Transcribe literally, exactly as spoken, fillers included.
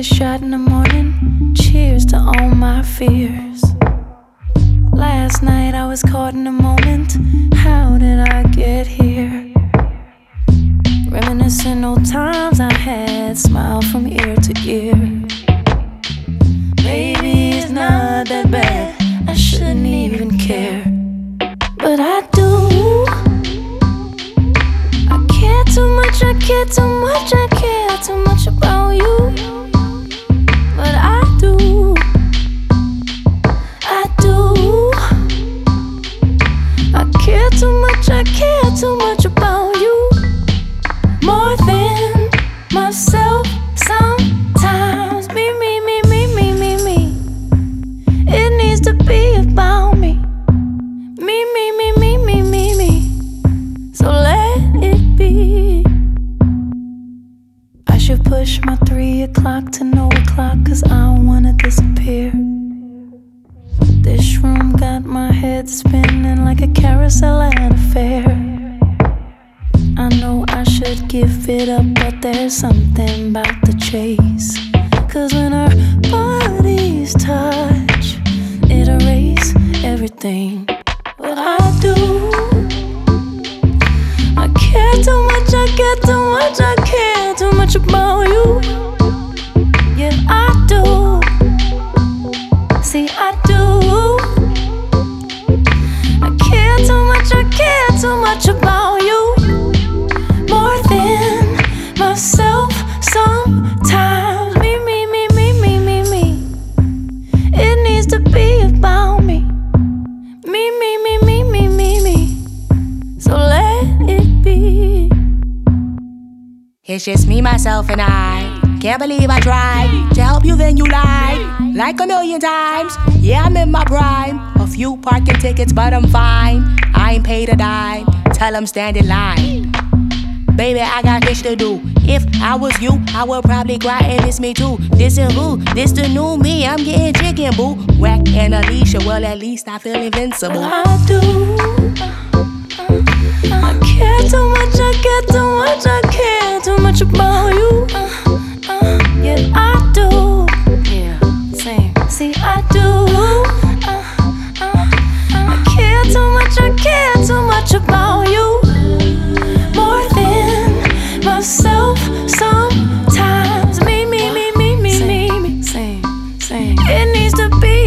a shot in the morning. Cheers to all my fears. Last night I was caught in a moment. How did I get here? Reminiscing old times I had, smile from ear to ear. Maybe it's not that bad, I shouldn't even care, but I do. I care too much, I care too much, I care too much about you. But I do, I do. I care too much, I care too much about you. More than myself sometimes. Me, me, me, me, me, me, me. It needs to be about me. Me, me, me, me, me, me, me. So let it be. I should push my three o'clock to no o'clock, cause I don't wanna disappear. This room got my head spinning like a carousel at a fair. I know I should give it up, but there's something about the chase. Cause when our bodies touch, it erases everything. But I do. I care too much, I care too much, I care too much about you. Yeah, I do. See, I do. I care too much, I care too much about you. More than myself sometimes. Me, me, me, me, me, me, me. It needs to be about me. Me, me, me, me, me, me, me. So let it be. It's just me, myself, and I. Can't believe I tried to help you, then you lied like a million times. Yeah, I'm in my prime. A few parking tickets, but I'm fine. I ain't paid a dime. Tell them stand in line. Baby, I got things to do. If I was you, I would probably cry and miss me too. This and who? This the new me. I'm getting chicken, boo. Whack and Alicia, well at least I feel invincible. I do. I care too much, I care too much, I care too much about you. Yeah, I do. Yeah, same. See, I do. I care too much, I care too much about you. More than myself sometimes. Me, me, me, me, me, me, me. Same, same. It needs to be